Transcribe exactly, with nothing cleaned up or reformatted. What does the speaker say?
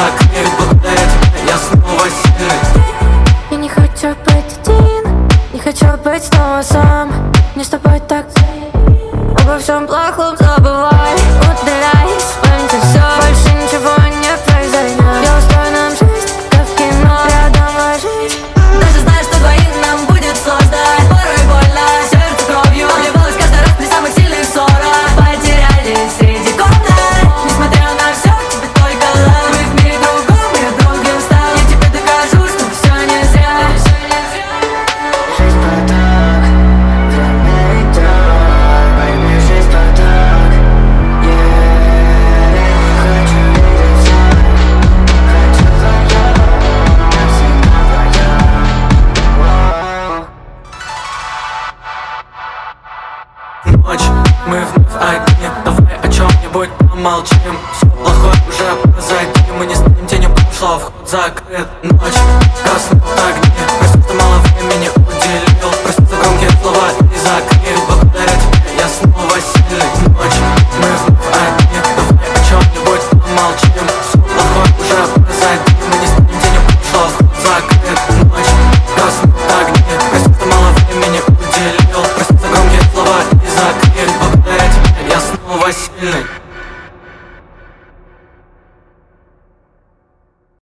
закрыт. Благодаря тебе я снова серый. Я не хочу быть один, не хочу быть снова сам. Мне с тобой так обо всем плохом забывай. Удаляй из памяти все, больше ничего не произойдет. Я устрою нам жизнь, как в кино, рядом ложись. Даже знаю, что двоим нам будет сложно, порой больно, сердце кровью обливалось каждый раз при самых сильных ссорах. Потерялись среди комнат, несмотря на все, тебе только лав. Мы в мире другом, я другим стал. Я тебе докажу, что все не зря. Жизнь поток, время идет, baby, жизнь поток, yeah. Хочу видеть все, хочу вдвоем, навсегда вдвоем. Ночь, мы вновь одни, давай о чем-нибудь помолчим. Все плохое уже позади, мы не станем тенью прошлого, вход закрыт. Ночь, гаснут огни, прости, что мало времени уделил, прости за громкие слова и закрыт.